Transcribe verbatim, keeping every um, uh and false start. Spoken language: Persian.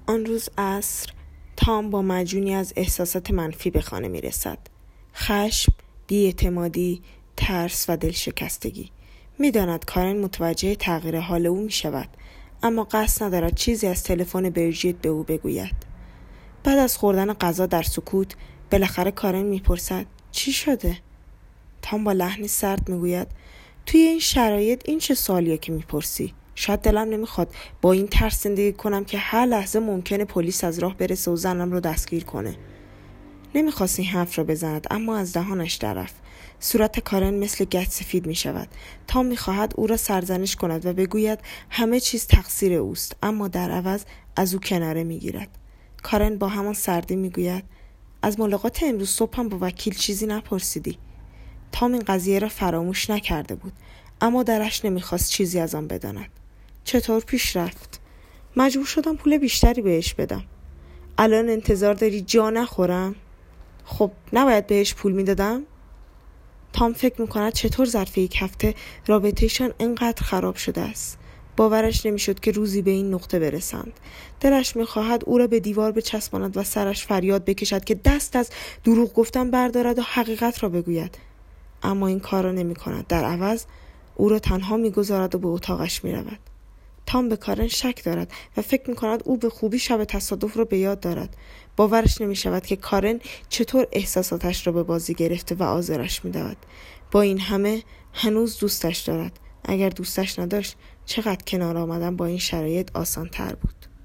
آن روز عصر تام با معجونی از احساسات منفی به خانه می رسد. خشم، بی‌اعتمادی، ترس و دلشکستگی. می داند کارن متوجه تغییر حال او می شود، اما قصد ندارد چیزی از تلفن بریجیت به او بگوید. بعد از خوردن غذا در سکوت بالاخره کارن می پرسد چی شده؟ تام با لحنی سرد می گوید توی این شرایط این چه سوالیه که می پرسی؟ شاید دلم نمیخواد با این ترس زندگی کنم که هر لحظه ممکنه پلیس از راه برسه و زنم رو دستگیر کنه. نمیخواست این حرف رو بزند، اما از دهانش دررفت. صورت کارن مثل گچ سفید می شود. تام میخواهد او را سرزنش کند و بگوید همه چیز تقصیر اوست، اما در عوض از او کناره میگیرد. کارن با همان سردی میگوید از ملاقات امروز صبح هم با وکیل چیزی نپرسیدی. تام این قضیه را فراموش نکرده بود، اما درش نمیخواست چیزی از آن بداند. چطور پیش رفت؟ مجبور شدم پول بیشتری بهش بدم. الان انتظار داری جا نخورم؟ خب نباید بهش پول میدادم؟ تام فکر میکند چطور ظرف یک هفته رابطهشان اینقدر خراب شده است. باورش نمیشد که روزی به این نقطه برسند. دلش میخواهد او را به دیوار بچسباند و سرش فریاد بکشد که دست از دروغ گفتن بردارد و حقیقت را بگوید. اما این کار را نمیکند. در عوض او را تنها میگذارد و به اتاقش میرود. تام به کارن شک دارد و فکر میکند او به خوبی شب تصادف را به یاد دارد. باورش نمیشود که کارن چطور احساساتش را به بازی گرفته و آزارش میدهد. با این همه هنوز دوستش دارد. اگر دوستش نداشت چقدر کنار آمدن با این شرایط آسان تر بود.